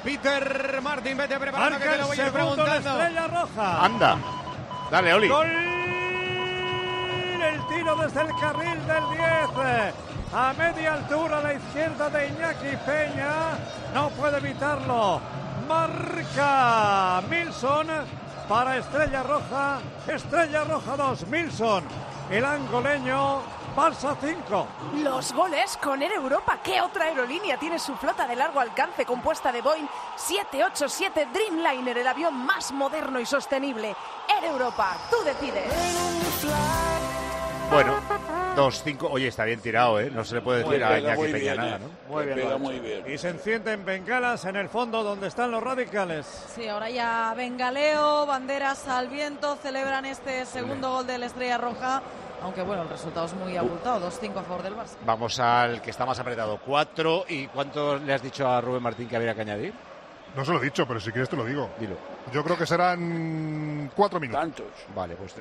Peter Martin, vete preparando que Marca te lo el voy a ir segundo la preguntando. Estrella Roja. Anda. Dale, Oli. Gol. El tiro desde el carril del 10. A media altura a la izquierda de Iñaki Peña. No puede evitarlo. Marca Milson para Estrella Roja. Estrella Roja 2. Milson, el angoleño. Barça 5. Los goles con Air Europa. ¿Qué otra aerolínea tiene su flota de largo alcance compuesta de Boeing 787 Dreamliner, el avión más moderno y sostenible? Air Europa, tú decides. Bueno, 2-5. Oye, está bien tirado, ¿eh? No se le puede decir a Iñaki Peña nada, ¿no? Muy bien, muy bien. Y se encienden bengalas en el fondo donde están los radicales. Sí, ahora ya bengaleo, banderas al viento, celebran este segundo gol de la Estrella Roja. Aunque bueno, el resultado es muy abultado, 2-5 a favor del Barça. Vamos al que está más apretado, 4. ¿Y cuánto le has dicho a Rubén Martín que habría que añadir? No se lo he dicho, pero si quieres te lo digo. Dilo. Yo creo que serán 4 minutos. Tantos. Vale, pues